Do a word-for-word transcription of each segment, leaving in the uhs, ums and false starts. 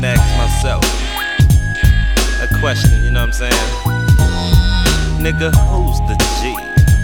been asking myself a question, you know what I'm saying? Nigga, who's the G?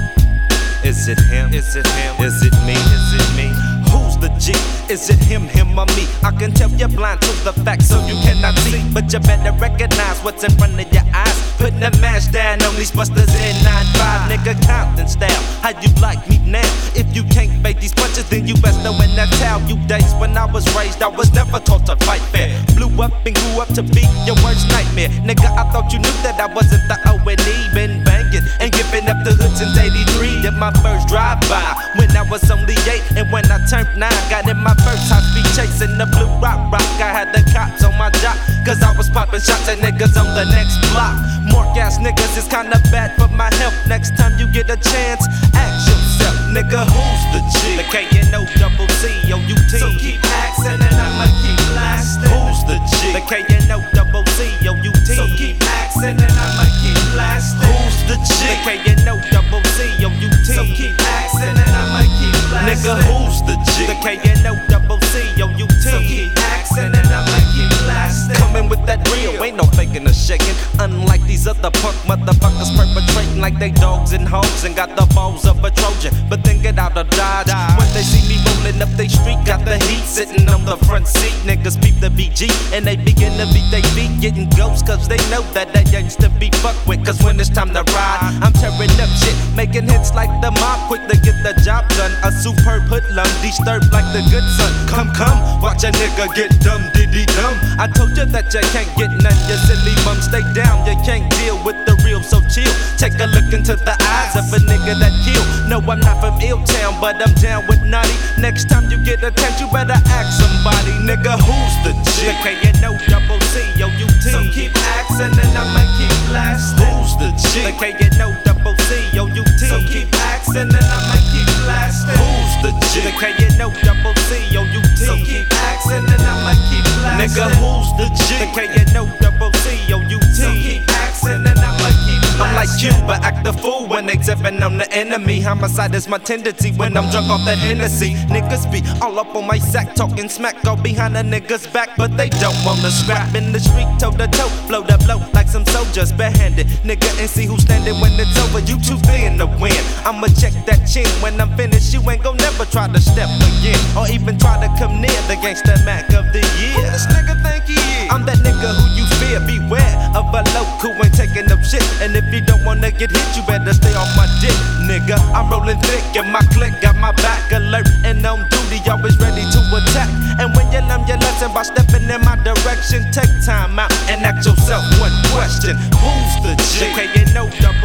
Is it him? Is it him? Is it me? Is it me? Who's the G? Is it him, him or me? I can tell you're blind to the facts so you cannot see, but you better recognize what's in front of your eyes. Putting the mash down on these busters in nine five, nigga, Compton style. How you like me now? If you can't fake these punches, then you best know when that's how. You days when I was raised, I was never taught to fight fair. Blew up and grew up to be your worst nightmare. Nigga, I thought you knew that I wasn't the O and E. Been banging and giving up the hood since eighty-three. Did my first drive-by when I was only eight, and when I turned nine, got in my first high-speed chasing the blue rock rock. I had the cops on my jock, cause I was popping shots at niggas on the next block. More gas niggas is kinda bad for my health. Next time you get a chance, ask yourself, nigga, who's the G? The K N O double C O U T. So keep asking and I'ma keep blasting. Who's the G? The K N O double C O U T. So keep asking and I'ma keep blasting. Who's the G? The K N O double C O U T. So keep asking and I'ma keep blasting. Nigga, who's the G? The K N O double C O U T. So keep asking and I'ma keep blasting. Coming with that real, ain't no faking or shaking. Unlike these other punk motherfuckers perpetrating like they dogs and hoes and got the balls of a Trojan, but then get out of Dodge. When they see me rolling up they street, got the heat sitting on the front seat. Niggas peep the B G and they begin to beat they feet, getting ghosts cause they know that they ain't to be fucked with. Cause when it's time to ride, I'm tearing up shit, making hits like the mob, quick to get the job done. A superb hoodlum, disturbed like the good son. Come, come, watch a nigga get dumb, diddy dumb. I told you that you can't get none, you silly bum. Stay down, you can't deal with the real, so chill. Take a look into the eyes of a nigga that kill. No, I'm not from Ill-Town, but I'm down with naughty. Next time you get a chance, you better ask somebody, nigga, who's the G? The K N O double C O U T. So keep asking and I'ma keep blasting. Who's the G? The K N O double C O U T. So keep asking and I'ma keep blasting. Who's the G? The K N O double C O U T. So keep asking and I'ma keep blasting. Nigga, who's the G? The K N O double C O U T. So keep asking and I'ma keep blasting. I'm like you, but act the fool when they tipping on the enemy. Homicide is my tendency when I'm drunk off that Hennessy. Niggas be all up on my sack, talking smack, go behind a nigga's back, but they don't wanna scrap in the street, toe to toe, blow to blow like some soldiers, barehanded. Nigga, and see who's standing when it's over. You too thin to win. I'ma check that chin when I'm finished. You ain't gon' never try to step again, or even try to come near the gangsta Mac of the year. Who this nigga think he is? I'm that nigga who you fear. Beware of a loc who ain't taking up shit, and if you don't wanna get hit, you better stay off my dick, nigga. I'm rolling thick and my clique got my back alert and on duty, always ready to attack. And when you learn your lesson by stepping in my direction, take time out and ask yourself one question: who's the G? The K N O